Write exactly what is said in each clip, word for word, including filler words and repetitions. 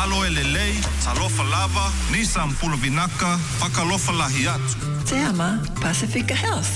Malo elelei, talofa lava, Nissan puluvinaka, whakalofa lahi atu. Te ama Pacifica Health.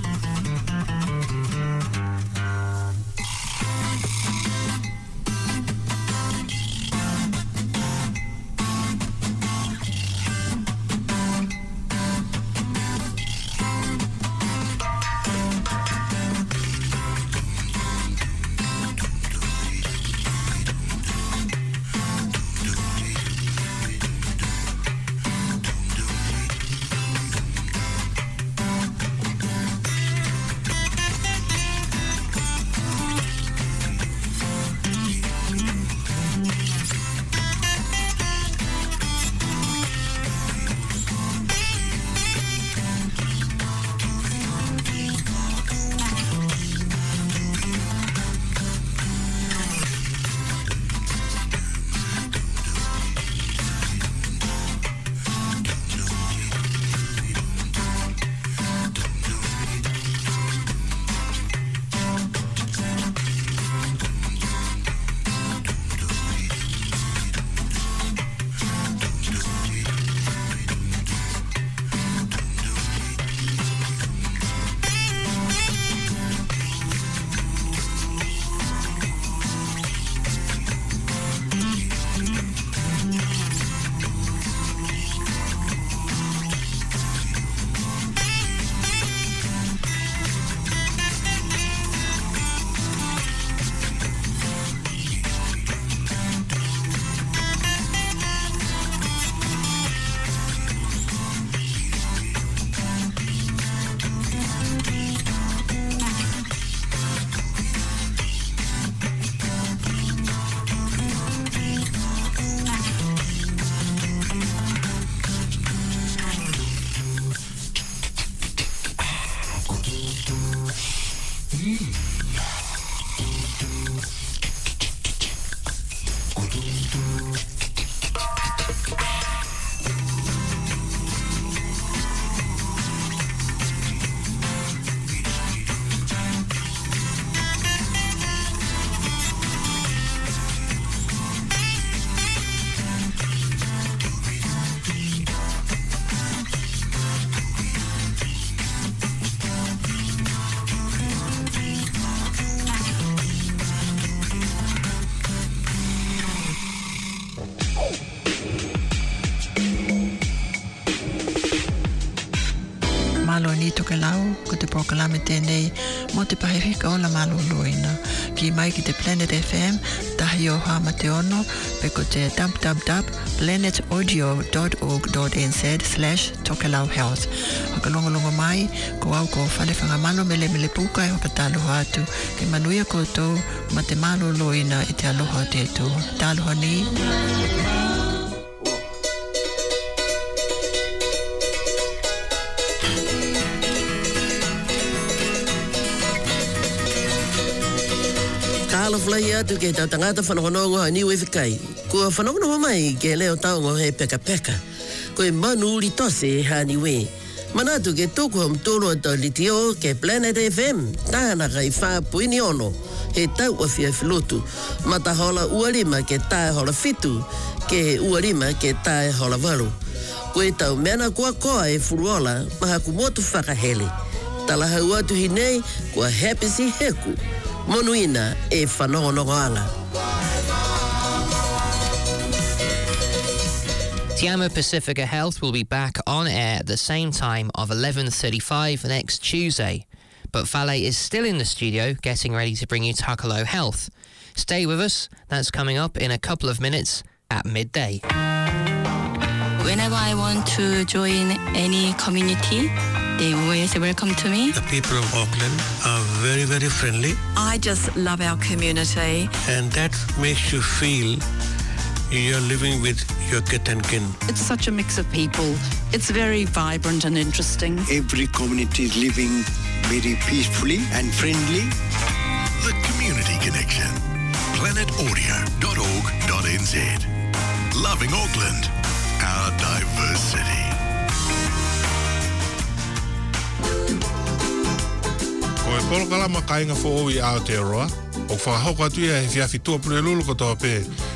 Ni toke lau ko te proklame tēnei mo te pahewhika o la maloloina ki mai ki te Planet F M tahi o hama te ono pe ko te w w w dot planet audio dot org dot n z slash toke lau health hakalongolongo mai ko au ko whalewhanga malo mele mele puka e hokataloha atu ke manuia koutou ma te maloloina i te aloha o te tu taloha ni Alo flai atu ke tau tangata whanongonongo a niu e whikai. Kua whanongonongo mai ke leo taongo he peka peka. Koe manu uri tose e hani we. Manatu ke tuku ham tūro tau litio ke Planet F M. Tāna kai wha puini ono. He tau a fia filotu. Mata hola uarima ke tae hola fitu. Ke he uarima ke tae hola waru. Koe tau mena kua koa e furuola maha kumotu whakahele. Talahau atu hinei kua hepisi heku. Monuina e whanongonongoanga. Te Ama Pacifica Health will be back on air at the same time of eleven thirty-five next Tuesday. But Fale is still in the studio getting ready to bring you Takalo Health. Stay with us, that's coming up in a couple of minutes at midday. Whenever I want to join any community, they always welcome to me. The people of Auckland are very, very friendly. I just love our community. And that makes you feel you're living with your kith and kin. It's such a mix of people. It's very vibrant and interesting. Every community is living very peacefully and friendly. The Community Connection. planet audio dot org dot n z. Loving Auckland, our diverse city. Ko e polo kalama kainga fo owi Aotearoa. O whakahoka atu ia he whiawhi tua pune lulu kotoa pē.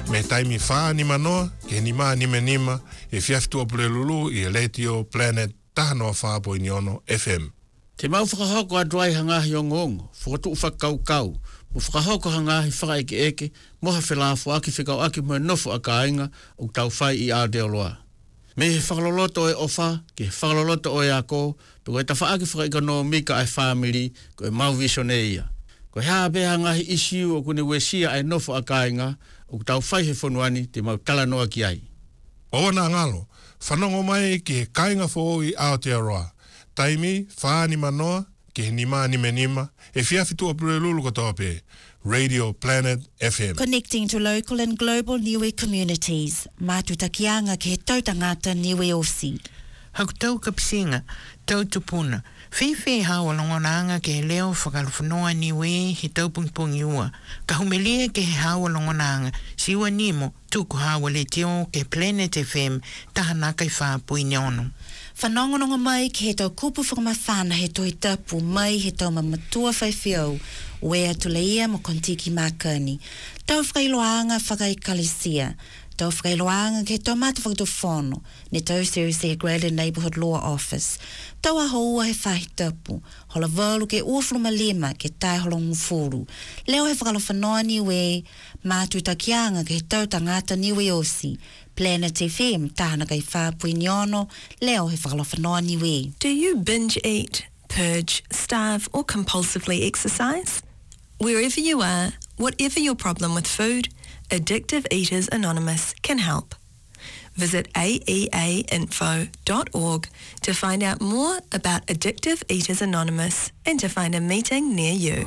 Me taimi wha ni manoa, ke ni maa ni me nima, e fiaftu o Pulelulu i Eletio Planet tahanoa wha po iniono F M. Te mau whakahoko a dwai hangahi o ngongo, whakatu whakau kau, mo whakahoko hangahi whakaeke eke, moha whelafo aki whikau aki mo nofo a kāinga o tau whai i Aotearoa. Me he whakaloloto e ofa, ke he whakaloloto o e ako, piko e ta whaaki whakaika no mika ai whamiri, ko e mau visione ia. Ko he hape hangahi isiu o kune wesia ai nofo a kāinga, o tau whai he whonuani te mau talanoa ki ai. O na ngalo, whanongo mai ke kāinga fo i Aotearoa. Taimi, whaani manoa, ke ni maa ni me nima, e whiawhitu o Pulelulu katoa pe, Radio Planet F M. Connecting to local and global Niue communities, mātutakianga ke he tautangata Niue Osi. Hakutau kapisinga, tau tupuna, whiwhi hawa longonanga ke he leo whakaluwhanoa Niue he taupungpungi ua, ka humelia ke he hawa longonanga, siwa nimo, tuku hawa le teo ke Planet F M, tahanaka i whāpui nyono. Whanongononga mai ke he tau kupu whakamawhana he toi tapu mai he tau mamatua whaiwhiau wea tuleia mo kontiki mākani. Tau whakailoanga whakaikalisia. Tau whakailoanga ke he tau mata whakatofono ne tau Seriously Graded Neighbourhood Law Office. Tau aha ua he whahi tapu. Hola walu ke uafluma lima ke tai holongu furu. Leo he whakalowhanoa niwe mātutakianga ke he tau tangata Niue Osi. Planet F M, tahana kai whāpui niono, leo he whakalowhanoa niwe. Do you binge eat, purge, starve or compulsively exercise? Wherever you are, whatever your problem with food, Addictive Eaters Anonymous can help. Visit a e a info dot org to find out more about Addictive Eaters Anonymous and to find a meeting near you.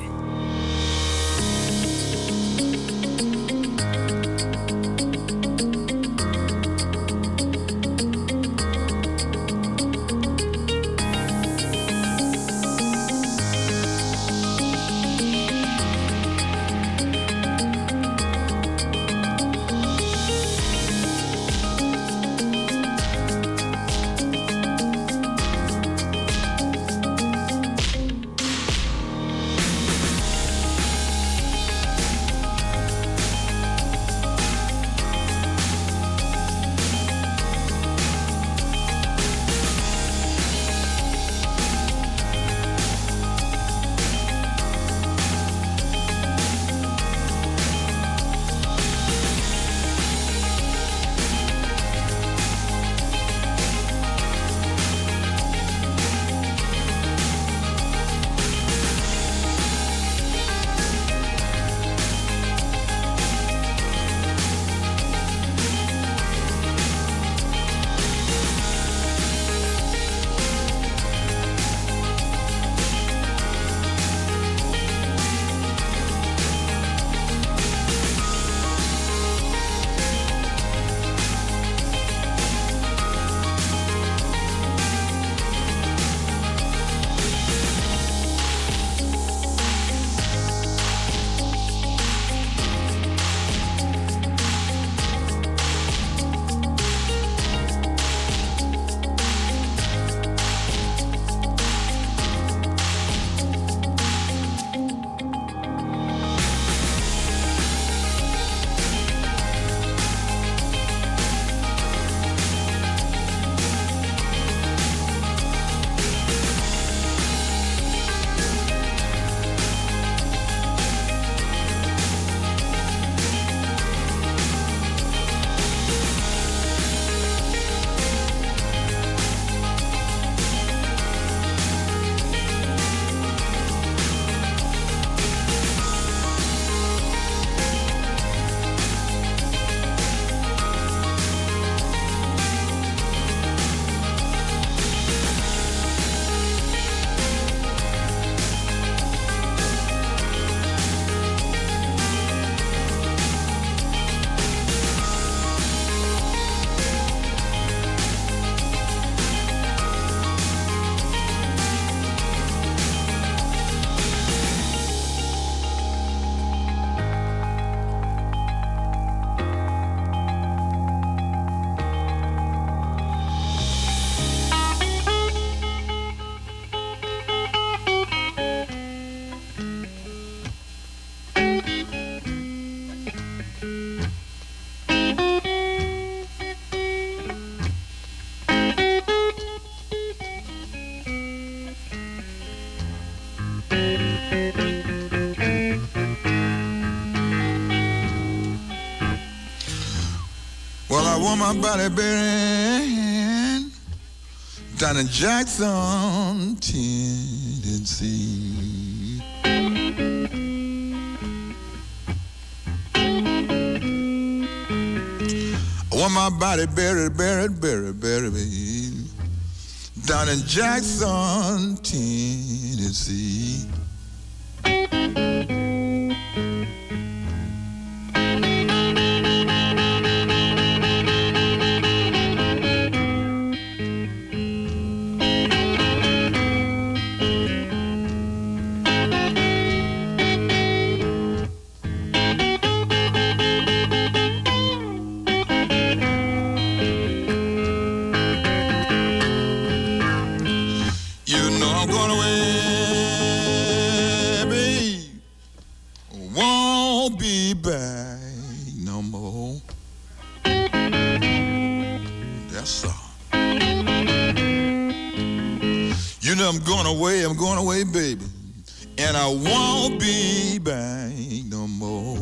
I want my body buried down in Jackson, Tennessee. I want my body buried, buried, buried, buried down in Jackson, Tennessee. I'm going away, I'm going away, baby, and I won't be back no more.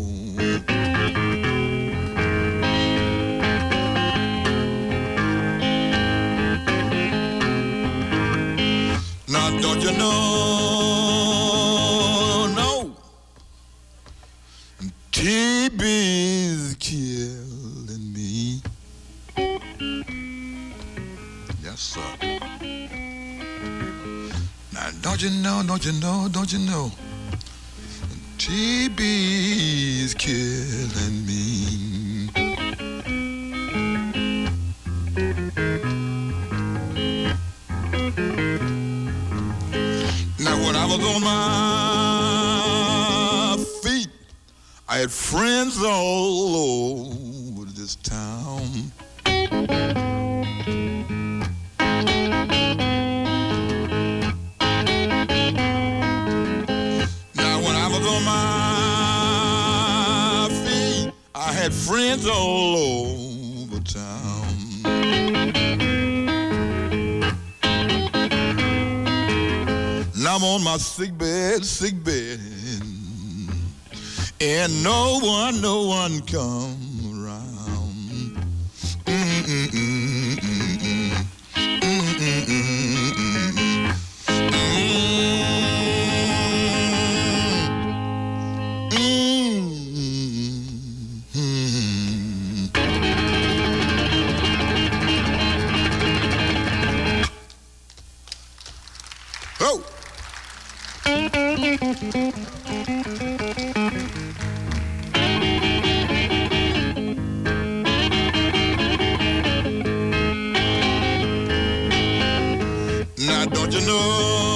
Now don't you know, no, T B's killing me. Yes, sir. Don't you know, don't you know, don't you know, T B is killing me. Now when I was on my feet, I had friends all over this town. Had friends all over town. Now I'm on my sick bed, sick bed, and no one, no one come around. Mm-mm-mm-mm-mm. Mm-mm-mm-mm-mm. Now don't you know,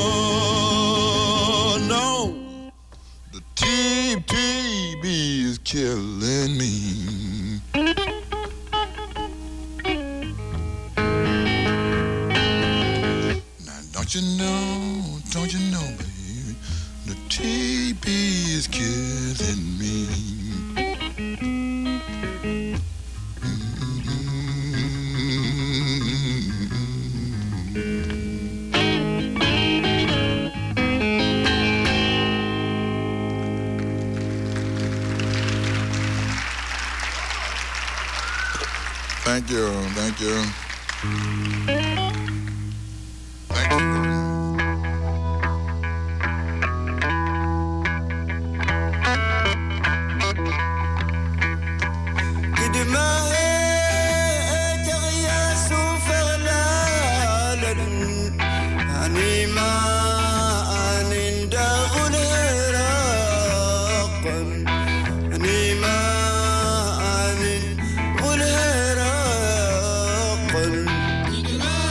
no, the T B is killing me. Now don't you know, don't you know, baby, the T B is killing me. Thank you, thank you. Thank you. Anima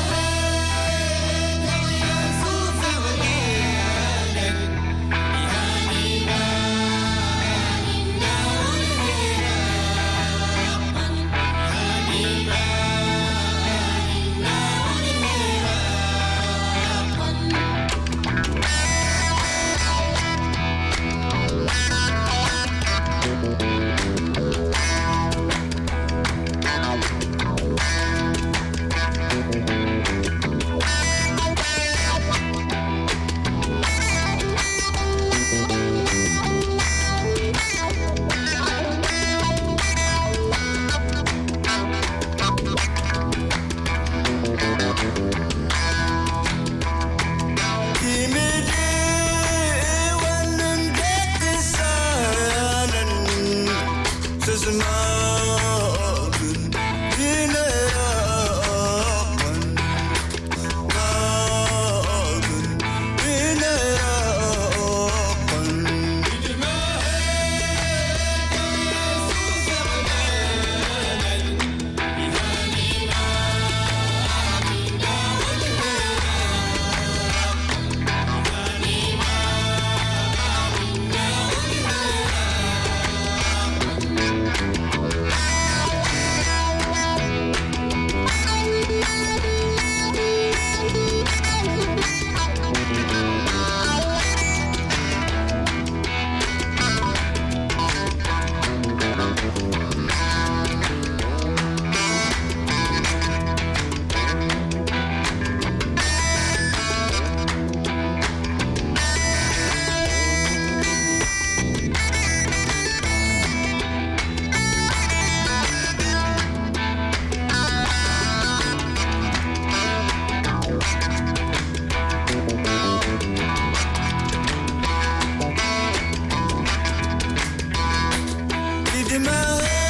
in my heart.